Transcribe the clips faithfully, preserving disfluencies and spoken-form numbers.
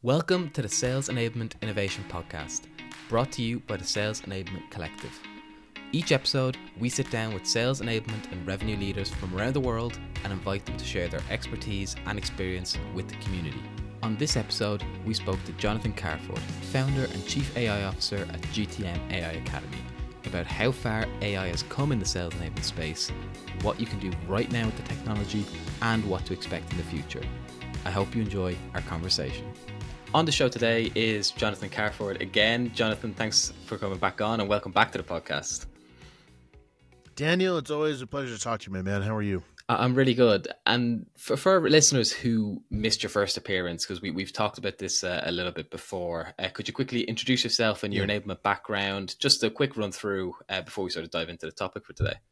Welcome to the Sales Enablement Innovation Podcast, brought to you by the Sales Enablement Collective. Each episode, we sit down with sales enablement and revenue leaders from around the world and invite them to share their expertise and experience with the community. On this episode, we spoke to Jonathan Carford, founder and chief A I officer at G T M A I Academy, about how far A I has come in the sales enablement space, what you can do right now with the technology, and what to expect in the future. I hope you enjoy our conversation. On the show today is Jonathan Carford again. Jonathan, thanks for coming back on and welcome back to the podcast. Daniel, it's always a pleasure to talk to you, my man. How are you? I'm really good. And for, for our listeners who missed your first appearance, because we, we've talked about this uh, a little bit before, uh, could you quickly introduce yourself and your yeah. enablement background? Just a quick run through uh, before we sort of dive into the topic for today.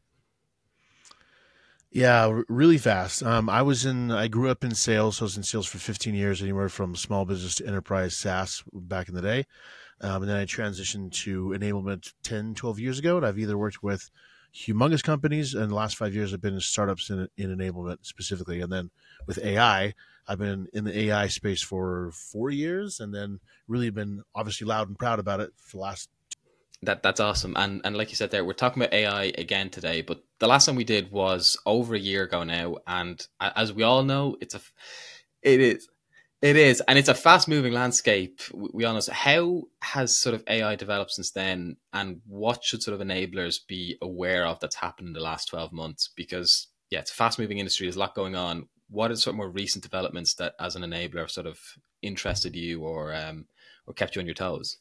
Yeah, really fast. Um, I was in, I grew up in sales. So I was in sales for fifteen years, anywhere from small business to enterprise SaaS back in the day. Um, and then I transitioned to enablement ten, twelve years ago. And I've either worked with humongous companies, and the last five years I've been in startups in, in enablement specifically. And then with A I, I've been in the A I space for four years and then really been obviously loud and proud about it for the last That that's awesome. And and like you said there, we're talking about A I again today, but the last time we did was over a year ago now. And as we all know, it's a, it is, it is, and it's a fast moving landscape. We all know. So how has sort of A I developed since then, and what should sort of enablers be aware of that's happened in the last twelve months? Because yeah, it's a fast moving industry. There's a lot going on. What are sort of more recent developments that as an enabler sort of interested you or, um, or kept you on your toes?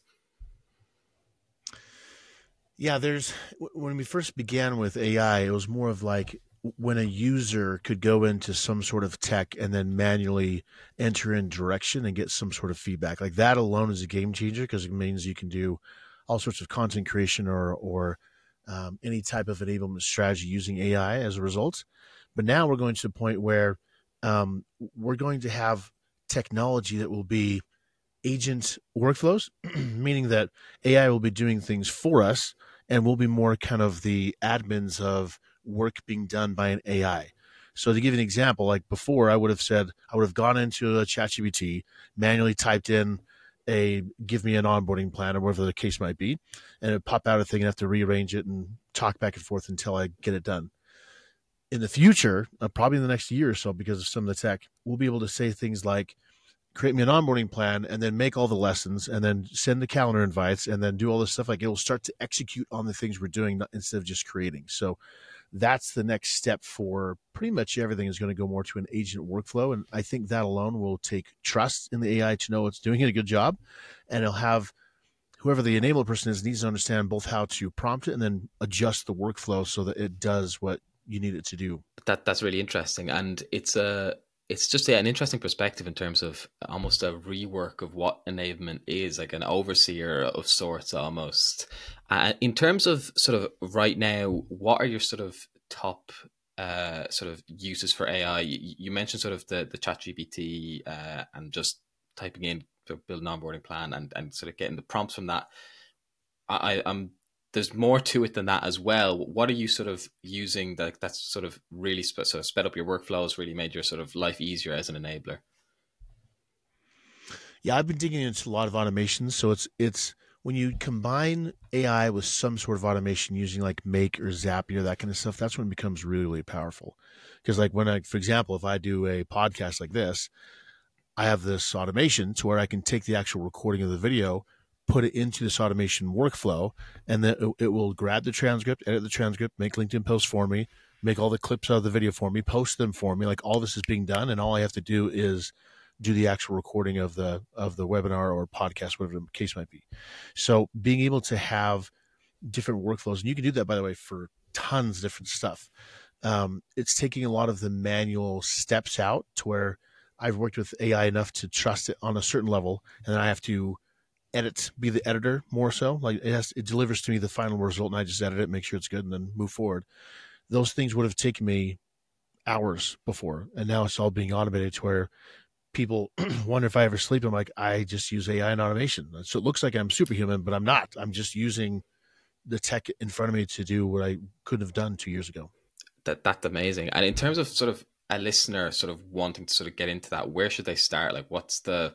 Yeah, there's when we first began with A I, it was more of like when a user could go into some sort of tech and then manually enter in direction and get some sort of feedback. Like that alone is a game changer because it means you can do all sorts of content creation or or um, any type of enablement strategy using A I as a result. But now we're going to the point where um, we're going to have technology that will be agent workflows, meaning that A I will be doing things for us and we'll be more kind of the admins of work being done by an A I. So to give you an example, like before I would have said, I would have gone into a ChatGPT, manually typed in a, give me an onboarding plan or whatever the case might be, and it would pop out a thing and I have to rearrange it and talk back and forth until I get it done. In the future, uh, probably in the next year or so, because of some of the tech, we'll be able to say things like, create me an onboarding plan and then make all the lessons and then send the calendar invites and then do all this stuff. Like it will start to execute on the things we're doing instead of just creating. So that's the next step for pretty much everything is going to go more to an agent workflow. And I think that alone will take trust in the A I to know it's doing a good job. And it'll have whoever the enabler person is needs to understand both how to prompt it and then adjust the workflow so that it does what you need it to do. That that's really interesting. And it's a, It's just yeah, an interesting perspective in terms of almost a rework of what enablement is, like an overseer of sorts almost. Uh, in terms of sort of right now, what are your sort of top uh, sort of uses for A I? You, you mentioned sort of the, the ChatGPT uh, and just typing in to build an onboarding plan and, and sort of getting the prompts from that. I, I'm There's more to it than that as well. What are you sort of using that that's sort of really sp- sort of sped up your workflows, really made your sort of life easier as an enabler? Yeah, I've been digging into a lot of automations. So it's it's when you combine A I with some sort of automation using like Make or Zapier or that kind of stuff, that's when it becomes really, really powerful. Because like when I, for example, if I do a podcast like this, I have this automation to where I can take the actual recording of the video, put it into this automation workflow, and then it, it will grab the transcript, edit the transcript, make LinkedIn posts for me, make all the clips out of the video for me, post them for me. Like all this is being done, and all I have to do is do the actual recording of the of the webinar or podcast, whatever the case might be. So being able to have different workflows, and you can do that, by the way, for tons of different stuff. Um, it's taking a lot of the manual steps out to where I've worked with A I enough to trust it on a certain level, and then I have to edit, be the editor more so. Like it has, it delivers to me the final result, and I just edit it, make sure it's good, and then move forward. Those things would have taken me hours before, and now it's all being automated to where people wonder if I ever sleep. I'm like, I just use A I and automation. So it looks like I'm superhuman, but I'm not. I'm just using the tech in front of me to do what I couldn't have done two years ago. That that's amazing. And in terms of sort of a listener sort of wanting to sort of get into that, where should they start? Like, what's the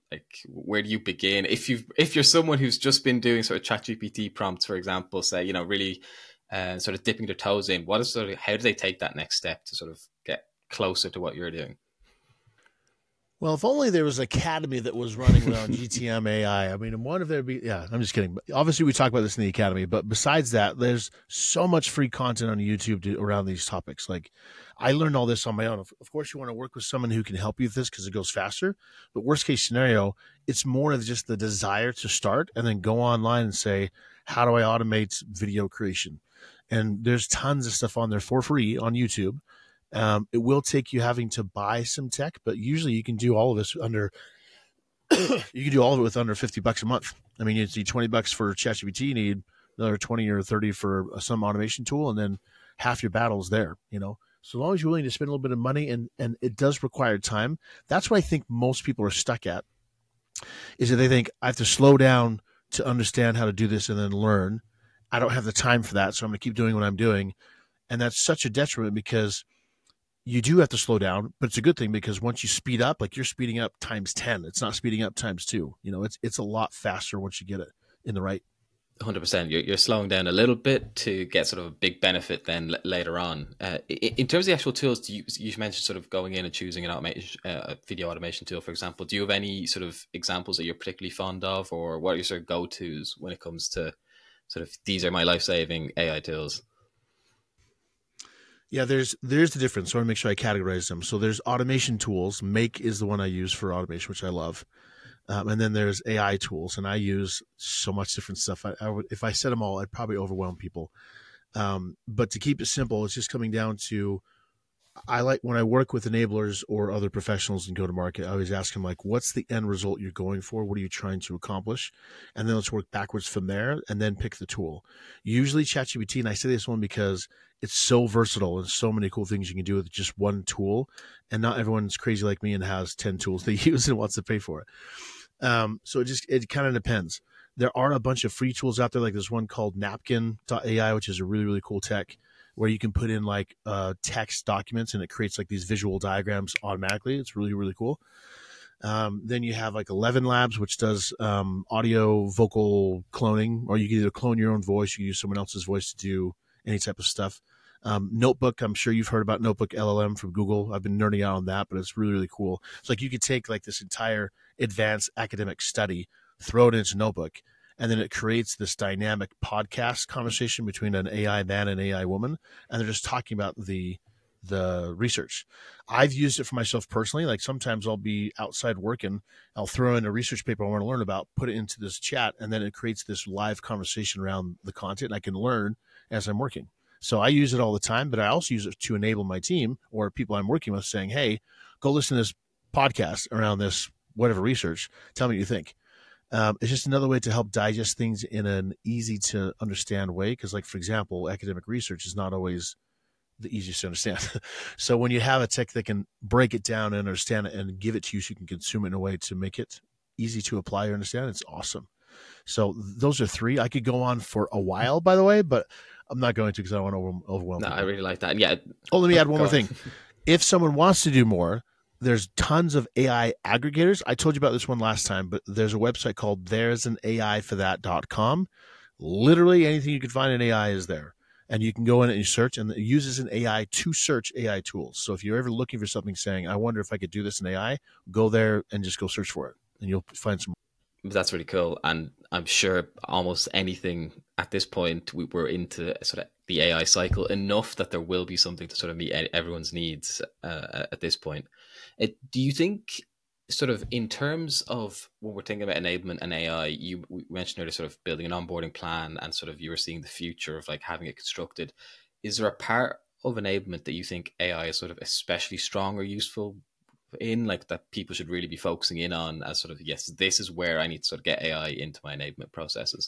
Like, where do you begin? If you've if you're someone who's just been doing sort of ChatGPT prompts, for example, say, you know, really uh, sort of dipping their toes in, what is sort of, how do they take that next step to sort of get closer to what you're doing? Well, if only there was an academy that was running around G T M A I. I mean, one of there be, yeah, I'm just kidding. Obviously, we talk about this in the academy, but besides that, there's so much free content on YouTube to, around these topics. Like, I learned all this on my own. Of, of course, you want to work with someone who can help you with this because it goes faster. But worst case scenario, it's more of just the desire to start and then go online and say, how do I automate video creation? And there's tons of stuff on there for free on YouTube. Um, it will take you having to buy some tech, but usually you can do all of this under, you can do all of it with under fifty bucks a month. I mean, you need twenty bucks for ChatGPT, you need another twenty or thirty for some automation tool, and then half your battle's there, you know? So long as you're willing to spend a little bit of money, and, and it does require time. That's what I think most people are stuck at, is that they think I have to slow down to understand how to do this and then learn. I don't have the time for that, so I'm going to keep doing what I'm doing. And that's such a detriment because you do have to slow down, but it's a good thing because once you speed up, like you're speeding up times ten. It's not speeding up times two. You know, it's it's a lot faster once you get it in the right. one hundred percent. You're, you're slowing down a little bit to get sort of a big benefit then l- later on. Uh, in, in terms of the actual tools, do you, you mentioned sort of going in and choosing an automation, uh, video automation tool, for example. Do you have any sort of examples that you're particularly fond of, or what are your sort of go-tos when it comes to sort of, these are my life-saving A I tools? Yeah, there's there's the difference. So I want to make sure I categorize them. So there's automation tools. Make is the one I use for automation, which I love. Um, and then there's A I tools, and I use so much different stuff. I, I would, if I said them all, I'd probably overwhelm people. Um, but to keep it simple, it's just coming down to, I like when I work with enablers or other professionals in go-to-market, I always ask them, like, what's the end result you're going for? What are you trying to accomplish? And then let's work backwards from there and then pick the tool. Usually ChatGPT, and I say this one because it's so versatile and so many cool things you can do with just one tool. And not everyone's crazy like me and has ten tools they use and wants to pay for it. Um, so it just, it kind of depends. There are a bunch of free tools out there. Like there's one called napkin dot A I, which is a really, really cool tech, where you can put in like uh, text documents and it creates like these visual diagrams automatically. It's really, really cool. Um, then you have like Eleven Labs, which does um, audio vocal cloning, or you can either clone your own voice, you can use someone else's voice to do any type of stuff. Um, Notebook, I'm sure you've heard about Notebook L L M from Google. I've been nerding out on that, but it's really, really cool. It's like you could take like this entire advanced academic study, throw it into Notebook, and then it creates this dynamic podcast conversation between an A I man and an A I woman. And they're just talking about the, the research. I've used it for myself personally. Like sometimes I'll be outside working, I'll throw in a research paper I want to learn about, put it into this chat, and then it creates this live conversation around the content, and I can learn as I'm working. So I use it all the time, but I also use it to enable my team or people I'm working with, saying, hey, go listen to this podcast around this, whatever research. Tell me what you think. Um, it's just another way to help digest things in an easy to understand way. Because, like, for example, academic research is not always the easiest to understand. So when you have a tech that can break it down and understand it and give it to you so you can consume it in a way to make it easy to apply or understand, it's awesome. So those are three. I could go on for a while, by the way, but I'm not going to because I don't want to over- overwhelm No, people. I really like that. And yeah. Oh, let me add one more on. thing. If someone wants to do more, there's tons of A I aggregators. I told you about this one last time, but there's a website called there's an A I for that dot com. Literally anything you can find in A I is there. And you can go in and you search, and it uses an A I to search A I tools. So if you're ever looking for something saying, I wonder if I could do this in A I, go there and just go search for it, and you'll find some. That's really cool. And I'm sure almost anything at this point, we, we're into sort of the A I cycle enough that there will be something to sort of meet everyone's needs uh, at this point. It, do you think sort of in terms of when we're thinking about enablement and A I, you we mentioned earlier sort of building an onboarding plan and sort of you were seeing the future of like having it constructed. Is there a part of enablement that you think A I is sort of especially strong or useful in, like that people should really be focusing in on as sort of, yes, this is where I need to sort of get A I into my enablement processes?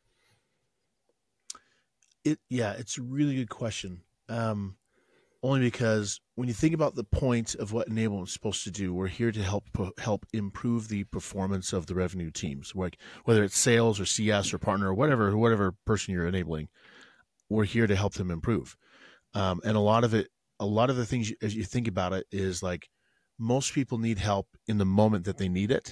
It, yeah, it's a really good question. Um, only because when you think about the point of what enablement is supposed to do, we're here to help help improve the performance of the revenue teams, like whether it's sales or C S or partner or whatever, whatever person you're enabling, we're here to help them improve. Um, and a lot of it, a lot of the things, as you think about it, is like most people need help in the moment that they need it,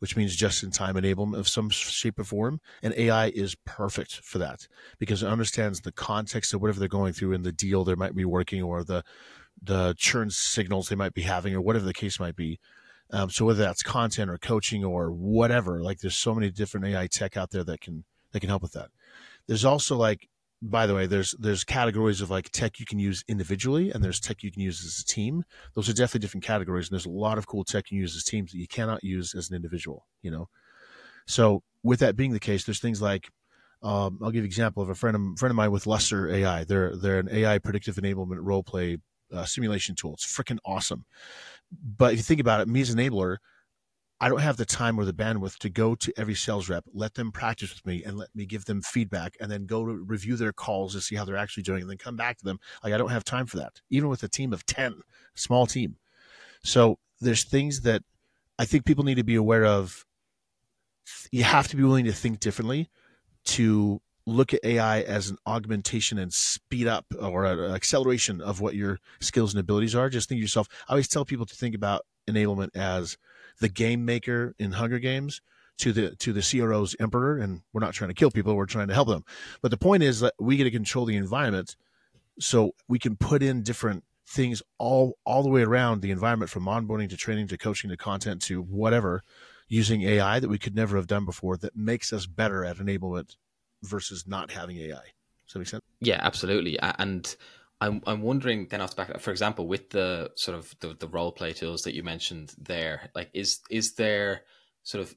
which means just-in-time enablement of some shape or form. And A I is perfect for that because it understands the context of whatever they're going through in the deal they might be working, or the the churn signals they might be having, or whatever the case might be. Um, so whether that's content or coaching or whatever, like there's so many different A I tech out there that can that can help with that. There's also, like, by the way, there's there's categories of like tech you can use individually, and there's tech you can use as a team. Those are definitely different categories, and there's a lot of cool tech you can use as teams that you cannot use as an individual, you know? So with that being the case, there's things like, um, I'll give you an example of a friend of, friend of mine with Lustre A I. They're, they're an A I predictive enablement role play uh, simulation tool. It's freaking awesome. But if you think about it, me as an enabler, I don't have the time or the bandwidth to go to every sales rep, let them practice with me, and let me give them feedback, and then go to review their calls to see how they're actually doing, and then come back to them. Like, I don't have time for that, even with a team of ten, small team. So there's things that I think people need to be aware of. You have to be willing to think differently to look at A I as an augmentation and speed up, or an acceleration of what your skills and abilities are. Just think to yourself, I always tell people to think about enablement as the game maker in Hunger Games to the to the C R O's emperor. And we're not trying to kill people, we're trying to help them. But the point is that we get to control the environment, so we can put in different things all all the way around the environment, from onboarding to training to coaching to content to whatever, using A I that we could never have done before, that makes us better at enablement versus not having A I. Does that make sense? Yeah, absolutely. And I'm I'm wondering then off the back, for example, with the sort of the, the role play tools that you mentioned there, like is is there sort of,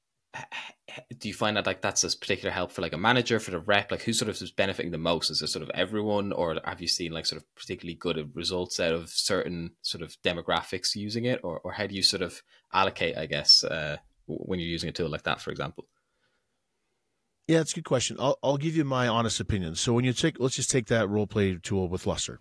do you find that like that's a particular help for like a manager, for the rep, like who sort of is benefiting the most? Is it sort of everyone, or have you seen like sort of particularly good results out of certain sort of demographics using it, or or how do you sort of allocate, I guess, uh, when you're using a tool like that, for example? Yeah, it's a good question. I'll, I'll give you my honest opinion. So when you take, let's just take that role play tool with Lustre.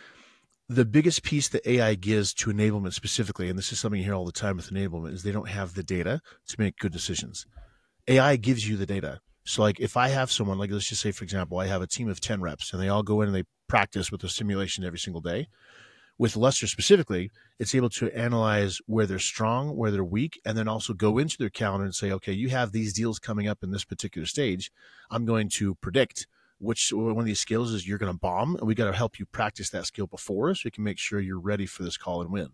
The biggest piece that A I gives to enablement specifically, and this is something you hear all the time with enablement, is they don't have the data to make good decisions. A I gives you the data. So like if I have someone, like let's just say, for example, I have a team of ten reps and they all go in and they practice with a simulation every single day. With Lustre specifically, it's able to analyze where they're strong, where they're weak, and then also go into their calendar and say, okay, you have these deals coming up in this particular stage. I'm going to predict which one of these skills is you're going to bomb, and we got to help you practice that skill before so we can make sure you're ready for this call and win.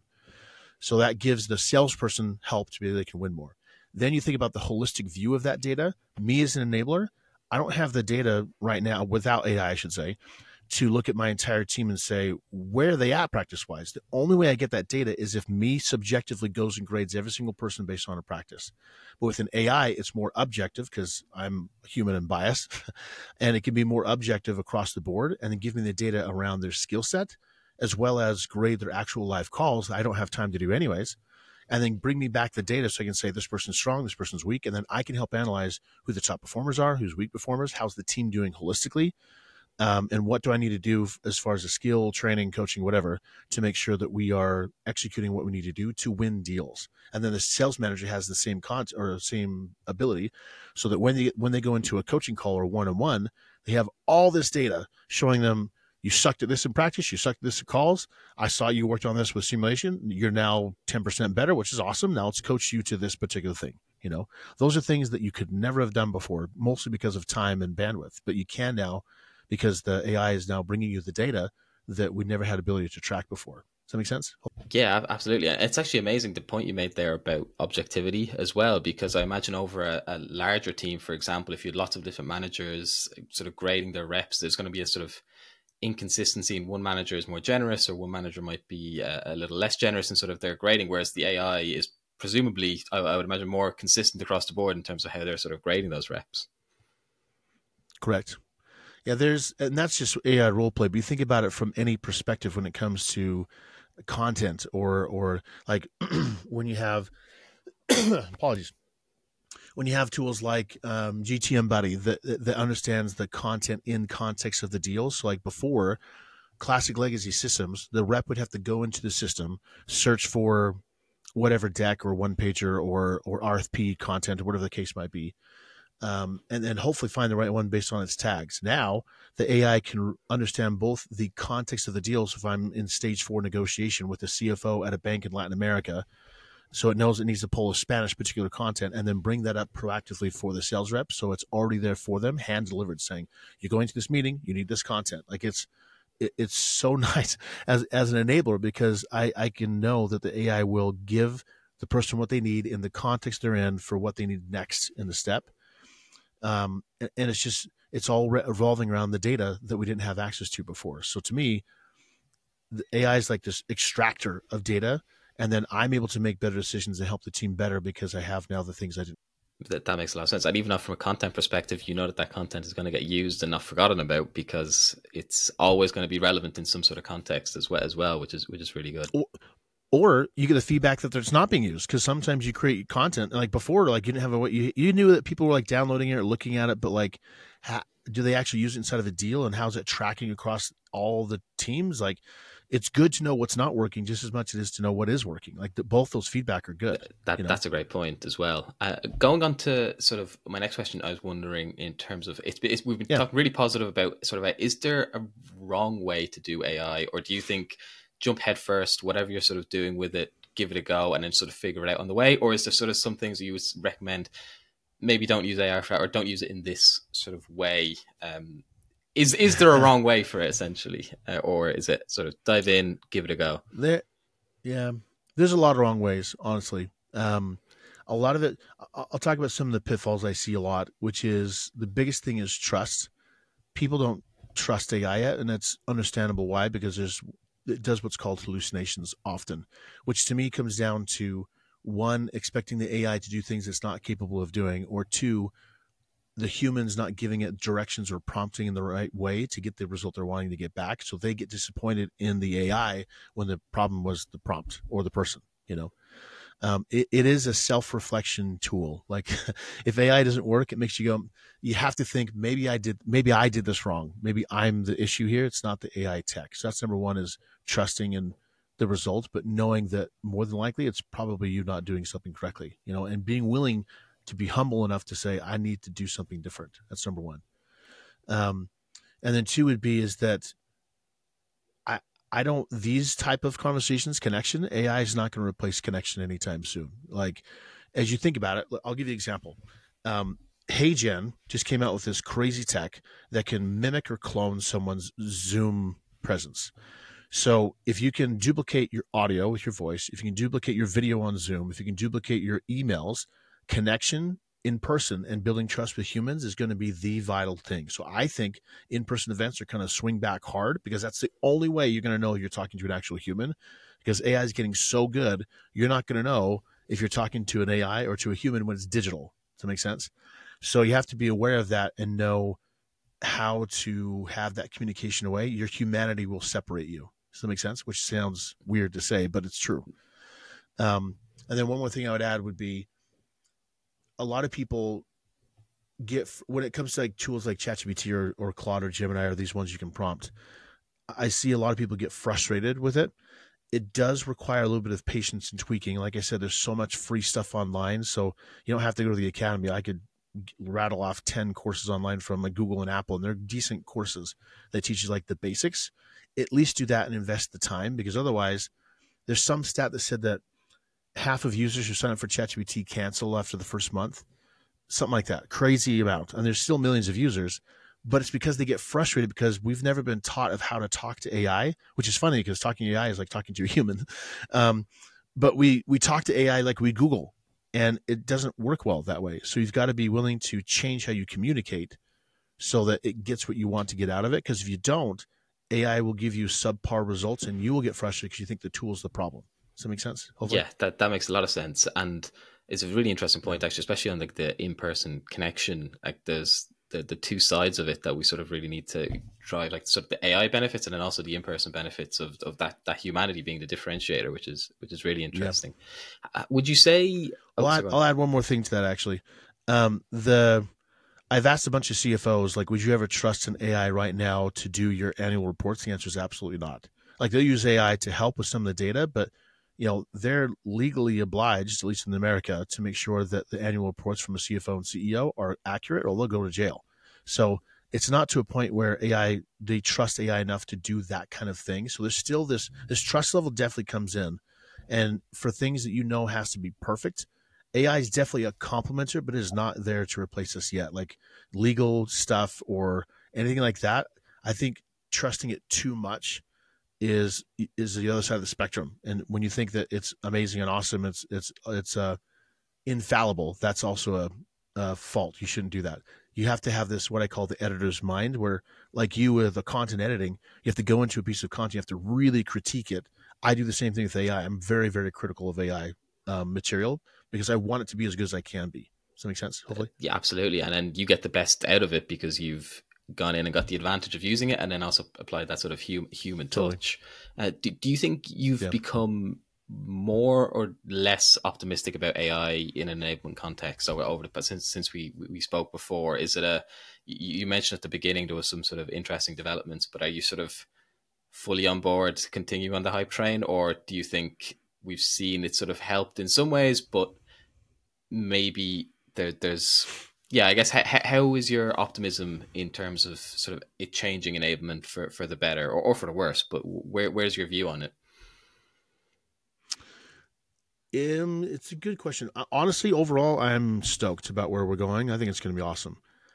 So that gives the salesperson help to be able they can win more. Then you think about the holistic view of that data. Me as an enabler, I don't have the data right now, without A I, I should say, to look at my entire team and say, where are they at practice-wise? The only way I get that data is if me subjectively goes and grades every single person based on a practice. But with an A I, it's more objective because I'm human and biased, and it can be more objective across the board and then give me the data around their skill set, as well as grade their actual live calls. I don't have time to do anyways. And then bring me back the data so I can say this person's strong, this person's weak, and then I can help analyze who the top performers are, who's weak performers, how's the team doing holistically, um, and what do I need to do as far as a skill, training, coaching, whatever, to make sure that we are executing what we need to do to win deals. And then the sales manager has the same con or same ability, so that when they when they go into a coaching call or one-on-one, they have all this data showing them, you sucked at this in practice, you sucked at this in calls. I saw you worked on this with simulation. You're now ten percent better, which is awesome. Now let's coach you to this particular thing. You know, those are things that you could never have done before, mostly because of time and bandwidth, but you can now because the A I is now bringing you the data that we never had ability to track before. Does that make sense? Yeah, absolutely. It's actually amazing the point you made there about objectivity as well, because I imagine over a, a larger team, for example, if you had lots of different managers sort of grading their reps, there's going to be a sort of inconsistency, and one manager is more generous or one manager might be a, a little less generous in sort of their grading, whereas the A I is presumably, I, I would imagine, more consistent across the board in terms of how they're sort of grading those reps. Correct. Yeah, there's, and that's just A I role play, but you think about it from any perspective when it comes to content, or or like when you have apologies when you have tools like um, G T M Buddy that that understands the content in context of the deal. So like before, classic legacy systems, the rep would have to go into the system, search for whatever deck or one pager or or R F P content or whatever the case might be, um, and then hopefully find the right one based on its tags. Now the A I can understand both the context of the deals. If I'm in stage four negotiation with the C F O at a bank in Latin America, So it knows it needs to pull a Spanish particular content and then bring that up proactively for the sales rep. So it's already there for them, hand delivered, saying, you're going to this meeting, you need this content. Like it's, it, it's so nice as, as an enabler, because I, I can know that the A I will give the person what they need in the context they're in for what they need next in the step. Um, and, and it's just, it's all re- revolving around the data that we didn't have access to before. So to me, the A I is like this extractor of data, and then I'm able to make better decisions and help the team better because I have now the things I didn't. That, that makes a lot of sense. And even from a content perspective, you know that that content is going to get used and not forgotten about, because it's always going to be relevant in some sort of context as well, as well, which is which is really good. Or, or you get the feedback that it's not being used, because sometimes you create content like before, like you didn't have a what you you knew that people were like downloading it or looking at it, but like, how, do they actually use it inside of a deal, and how's it tracking across all the teams? Like, it's good to know what's not working just as much as it is to know what is working. Like the, both those feedback are good. That, you know? That's a great point as well. Uh, going on to sort of my next question, I was wondering in terms of, it's, it's we've been yeah. talking really positive about sort of, a, is there a wrong way to do A I, or do you think jump head first, whatever you're sort of doing with it, give it a go and then sort of figure it out on the way? Or is there sort of some things that you would recommend, maybe don't use A I for that, or don't use it in this sort of way? Um, Is is there a wrong way for it, essentially? Uh, or is it sort of dive in, give it a go? There, yeah, there's a lot of wrong ways, honestly. Um, a lot of it, I'll talk about some of the pitfalls I see a lot, which is the biggest thing is trust. People don't trust A I yet, and that's understandable why, because there's it does what's called hallucinations often, which to me comes down to, one, expecting the A I to do things it's not capable of doing, or two, the humans not giving it directions or prompting in the right way to get the result they're wanting to get back. So they get disappointed in the A I when the problem was the prompt or the person, you know. Um, it, it is a self-reflection tool. Like if A I doesn't work, it makes you go, you have to think, maybe I did, maybe I did this wrong. Maybe I'm the issue here. It's not the A I tech. So that's number one, is trusting in the results, but knowing that more than likely it's probably you not doing something correctly, you know, and being willing to be humble enough to say, I need to do something different. That's number one. Um, and then two would be is that I, I don't, these type of conversations, connection, A I is not going to replace connection anytime soon. Like, as you think about it, I'll give you an example. Um, HeyGen just came out with this crazy tech that can mimic or clone someone's Zoom presence. So if you can duplicate your audio with your voice, if you can duplicate your video on Zoom, if you can duplicate your emails, connection in person and building trust with humans is going to be the vital thing. So I think in-person events are kind of swing back hard, because that's the only way you're going to know you're talking to an actual human, because A I is getting so good. You're not going to know if you're talking to an A I or to a human when it's digital. Does that make sense? So you have to be aware of that and know how to have that communication away. Your humanity will separate you. Does that make sense? Which sounds weird to say, but it's true. Um, and then one more thing I would add would be, a lot of people get, when it comes to like tools like ChatGPT or, or Claude or Gemini or these ones you can prompt, I see a lot of people get frustrated with it. It does require a little bit of patience and tweaking. Like I said, there's so much free stuff online, so you don't have to go to the academy. I could rattle off ten courses online from like Google and Apple, and they're decent courses that teach you like the basics. At least do that and invest the time, because otherwise there's some stat that said that half of users who sign up for ChatGPT cancel after the first month, something like that. Crazy amount. And there's still millions of users, but it's because they get frustrated because we've never been taught of how to talk to A I, which is funny because talking to A I is like talking to a human. Um, but we, we talk to A I like we Google, and it doesn't work well that way. So you've got to be willing to change how you communicate so that it gets what you want to get out of it. Because if you don't, A I will give you subpar results and you will get frustrated because you think the tool is the problem. Does that make sense? Hopefully. Yeah, that, that makes a lot of sense. And it's a really interesting point, actually, especially on like the in-person connection. Like there's the, the two sides of it that we sort of really need to drive, like sort of the A I benefits and then also the in-person benefits of, of that that humanity being the differentiator, which is which is really interesting. Yeah. Uh, would you say? Oh, I'll, add, I'll add one more thing to that, actually. Um, the I've asked a bunch of C F Os, like, would you ever trust an A I right now to do your annual reports? The answer is absolutely not. Like, they'll use A I to help with some of the data, but you know, they're legally obliged, at least in America, to make sure that the annual reports from a C F O and C E O are accurate, or they'll go to jail. So it's not to a point where A I, they trust A I enough to do that kind of thing. So there's still this, this trust level definitely comes in. And for things that you know has to be perfect, A I is definitely a complementer, but it is not there to replace us yet. Like legal stuff or anything like that, I think trusting it too much is is the other side of the spectrum. And when you think that it's amazing and awesome, it's it's it's uh, infallible. That's also a, a fault. You shouldn't do that. You have to have this what I call the editor's mind, where like you with the content editing, you have to go into a piece of content, you have to really critique it. I do the same thing with A I. I'm very very critical of A I um, material because I want it to be as good as I can be. Does that make sense? Hopefully. Yeah, absolutely. And then you get the best out of it because you've gone in and got the advantage of using it, and then also applied that sort of hum, human Totally. touch. Uh, do, do you think you've Yeah. become more or less optimistic about A I in an enablement context over, over the since since we we spoke before? Is it a you mentioned at the beginning there was some sort of interesting developments, but are you sort of fully on board to continue on the hype train, or do you think we've seen it sort of helped in some ways, but maybe there, there's yeah, I guess how, how is your optimism in terms of sort of it changing enablement for, for the better or, or for the worse? But where where's your view on it? Um, it's a good question. Honestly, overall, I'm stoked about where we're going. I think it's going to be awesome.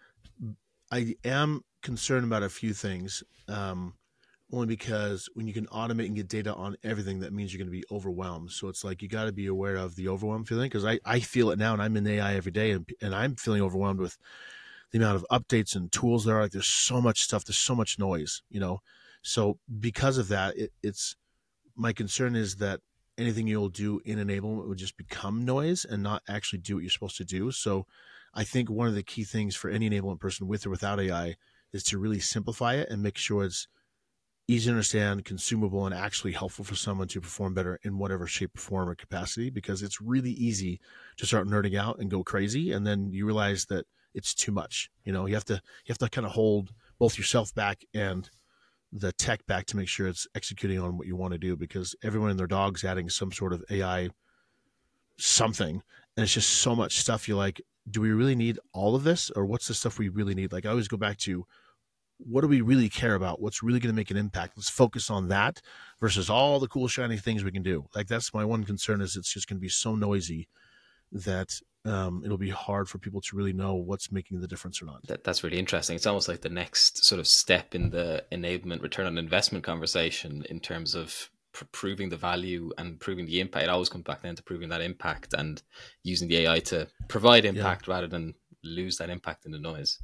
I am concerned about a few things. Um, only because when you can automate and get data on everything, that means you're going to be overwhelmed. So it's like you got to be aware of the overwhelm feeling, because I, I feel it now, and I'm in A I every day, and, and I'm feeling overwhelmed with the amount of updates and tools there are. Like there's so much stuff, there's so much noise, you know. So because of that, it, it's my concern is that anything you'll do in enablement would just become noise and not actually do what you're supposed to do. So I think one of the key things for any enablement person with or without A I is to really simplify it and make sure it's easy to understand, consumable, and actually helpful for someone to perform better in whatever shape, form, or capacity, because it's really easy to start nerding out and go crazy. And then you realize that it's too much. You know, you have to, you have to kind of hold both yourself back and the tech back to make sure it's executing on what you want to do, because everyone and their dog's adding some sort of A I something. And it's just so much stuff. You're like, do we really need all of this? Or what's the stuff we really need? Like I always go back to, what do we really care about? What's really going to make an impact? Let's focus on that versus all the cool, shiny things we can do. Like that's my one concern, is it's just going to be so noisy that um, it'll be hard for people to really know what's making the difference or not. That, that's really interesting. It's almost like the next sort of step in the enablement return on investment conversation in terms of pr- proving the value and proving the impact. It always comes back then to proving that impact and using the A I to provide impact yeah. rather than lose that impact in the noise.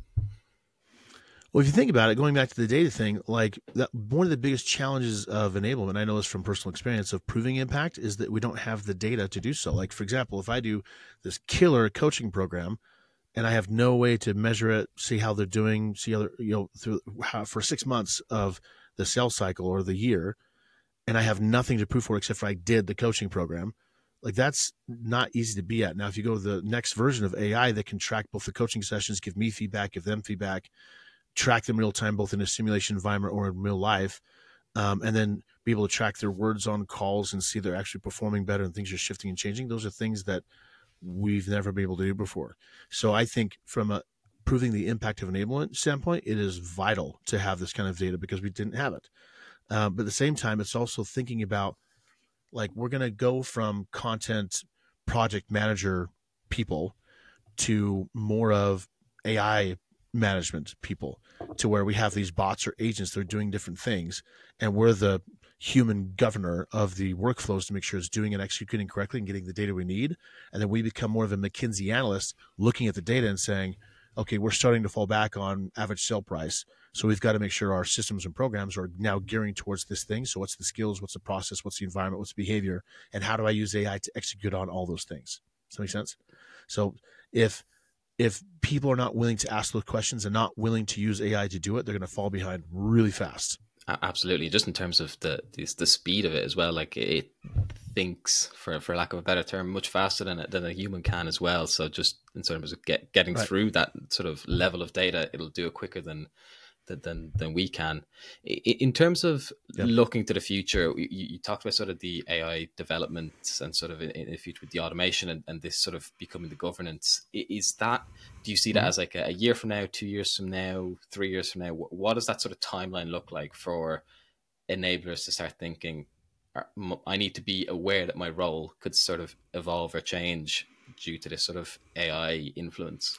Well, if you think about it, going back to the data thing, like that, one of the biggest challenges of enablement, I know this from personal experience of proving impact, is that we don't have the data to do so. Like, for example, if I do this killer coaching program and I have no way to measure it, see how they're doing, see how they're, you know, through how, for six months of the sales cycle or the year, and I have nothing to prove for it except for I did the coaching program, like that's not easy to be at. Now, if you go to the next version of A I that can track both the coaching sessions, give me feedback, give them feedback, track them real time, both in a simulation environment or in real life, um, and then be able to track their words on calls and see they're actually performing better and things are shifting and changing. Those are things that we've never been able to do before. So I think from a proving the impact of enablement standpoint, it is vital to have this kind of data because we didn't have it. Uh, but at the same time, it's also thinking about, like, we're going to go from content project manager people to more of A I management people, to where we have these bots or agents that are doing different things, and we're the human governor of the workflows to make sure it's doing and executing correctly and getting the data we need. And then we become more of a McKinsey analyst looking at the data and saying, okay, we're starting to fall back on average sale price, so we've got to make sure our systems and programs are now gearing towards this thing. So what's the skills, what's the process, what's the environment, what's the behavior, and how do I use A I to execute on all those things? Does that make sense? So if if people are not willing to ask those questions and not willing to use A I to do it, they're going to fall behind really fast. Absolutely. Just in terms of the, the the speed of it as well, like it thinks, for for lack of a better term, much faster than a, than a human can as well. So just in terms of get, getting right. through that sort of level of data, it'll do it quicker than than than we can. In terms of yep. looking to the future, you, you talked about sort of the A I development and sort of in, in the future with the automation and, and this sort of becoming the governance. Is that, do you see that mm-hmm. as like a, a year from now, two years from now, three years from now? What, what does that sort of timeline look like for enablers to start thinking, I need to be aware that my role could sort of evolve or change due to this sort of A I influence?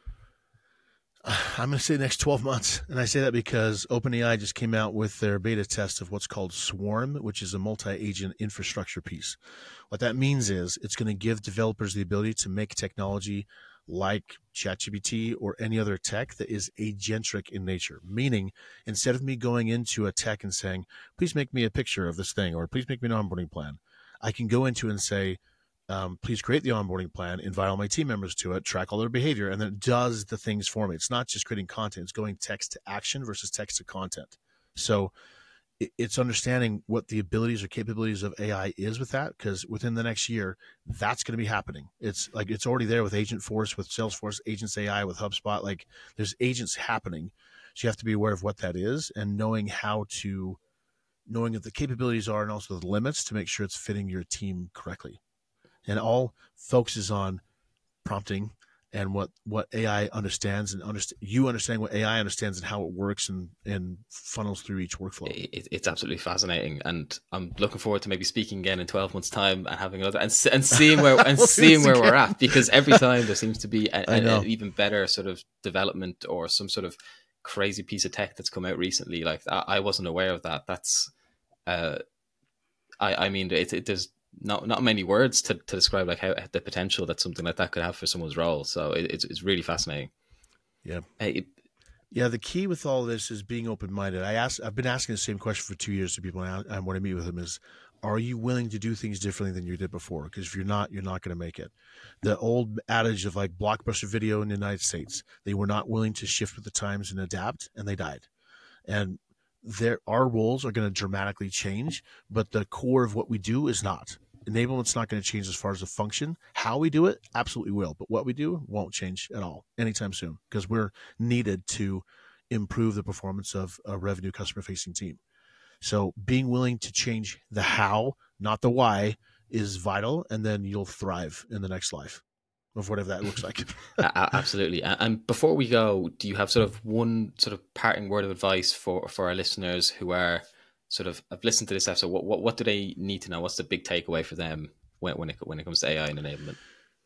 I'm going to say the next twelve months. And I say that because OpenAI just came out with their beta test of what's called Swarm, which is a multi-agent infrastructure piece. What that means is it's going to give developers the ability to make technology like ChatGPT or any other tech that is agentic in nature. Meaning, instead of me going into a tech and saying, please make me a picture of this thing, or please make me an onboarding plan, I can go into and say, Um, please create the onboarding plan, invite all my team members to it, track all their behavior, and then it does the things for me. It's not just creating content. It's going text to action versus text to content. So it's understanding what the abilities or capabilities of A I is with that, because within the next year, that's going to be happening. It's like it's already there with Agentforce, with Salesforce, Agents A I, with HubSpot. Like there's agents happening. So you have to be aware of what that is and knowing how to, knowing what the capabilities are and also the limits to make sure it's fitting your team correctly. And all focuses on prompting and what, what A I understands and underst- you understand what A I understands and how it works and, and funnels through each workflow. It, it's absolutely fascinating, and I'm looking forward to maybe speaking again in twelve months' time and having another and, and seeing where and we'll seeing where again. we're at, because every time there seems to be a, a, an even better sort of development or some sort of crazy piece of tech that's come out recently. Like I, I wasn't aware of that. That's, uh, I I mean, it, it there's. Not not many words to, to describe like how the potential that something like that could have for someone's role. So it, it's it's really fascinating. Yeah, uh, it, yeah. The key with all this is being open minded. I asked, I've been asking the same question for two years to people, and I, when I meet with them is, are you willing to do things differently than you did before? Because if you're not, you're not going to make it. The old adage of like Blockbuster Video in the United States, they were not willing to shift with the times and adapt, and they died. And there, our roles are going to dramatically change, but the core of what we do is not. Enablement's not going to change as far as the function. How we do it absolutely will, but what we do won't change at all anytime soon, because we're needed to improve the performance of a revenue customer-facing team. So being willing to change the how, not the why, is vital, and then you'll thrive in the next life of whatever that looks like. Absolutely. And before we go, do you have sort of one sort of parting word of advice for, for our listeners who are sort of, I've listened to this episode, what, what what do they need to know? What's the big takeaway for them when when it when it comes to A I and enablement?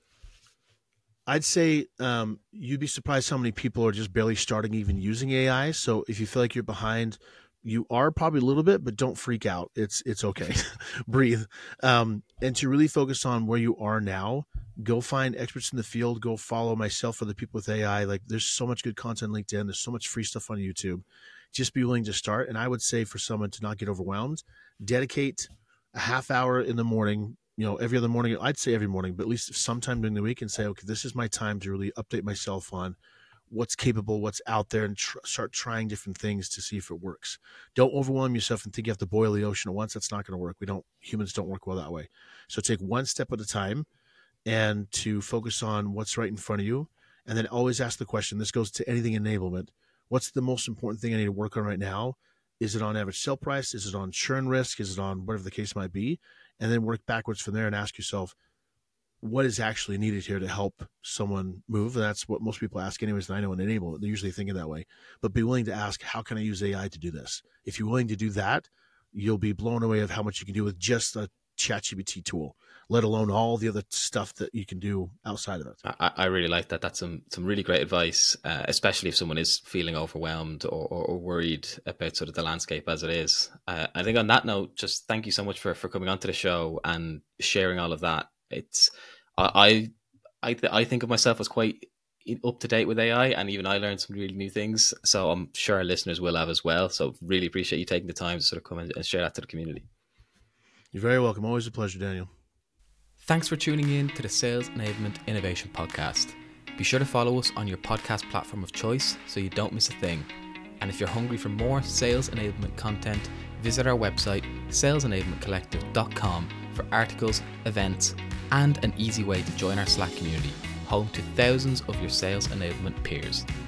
I'd say um, you'd be surprised how many people are just barely starting even using A I. So if you feel like you're behind, you are probably a little bit, but don't freak out. It's it's okay. Breathe. Um, and to really focus on where you are now, go find experts in the field. Go follow myself or the people with A I. Like there's so much good content on LinkedIn. There's so much free stuff on YouTube. Just be willing to start. And I would say for someone to not get overwhelmed, dedicate a half hour in the morning, you know, every other morning. I'd say every morning, but at least sometime during the week, and say, okay, this is my time to really update myself on what's capable, what's out there, and tr- start trying different things to see if it works. Don't overwhelm yourself and think you have to boil the ocean at once. That's not going to work. We don't, humans don't work well that way. So take one step at a time and to focus on what's right in front of you. And then always ask the question, this goes to anything enablement. What's the most important thing I need to work on right now? Is it on average sell price? Is it on churn risk? Is it on whatever the case might be? And then work backwards from there and ask yourself, what is actually needed here to help someone move? And that's what most people ask anyways, and I know in enablement, they're usually thinking that way. But be willing to ask, how can I use A I to do this? If you're willing to do that, you'll be blown away of how much you can do with just a ChatGPT tool, let alone all the other stuff that you can do outside of it. I, I really like that. That's some some really great advice, uh, especially if someone is feeling overwhelmed or, or, or worried about sort of the landscape as it is. Uh, I think on that note, just thank you so much for, for coming onto the show and sharing all of that. It's I I I, I think of myself as quite up to date with A I, and even I learned some really new things. So I'm sure our listeners will have as well. So really appreciate you taking the time to sort of come and share that to the community. You're very welcome. Always a pleasure, Daniel. Thanks for tuning in to the Sales Enablement Innovation Podcast. Be sure to follow us on your podcast platform of choice so you don't miss a thing. And if you're hungry for more sales enablement content, visit our website, sales enablement collective dot com, for articles, events, and an easy way to join our Slack community, home to thousands of your sales enablement peers.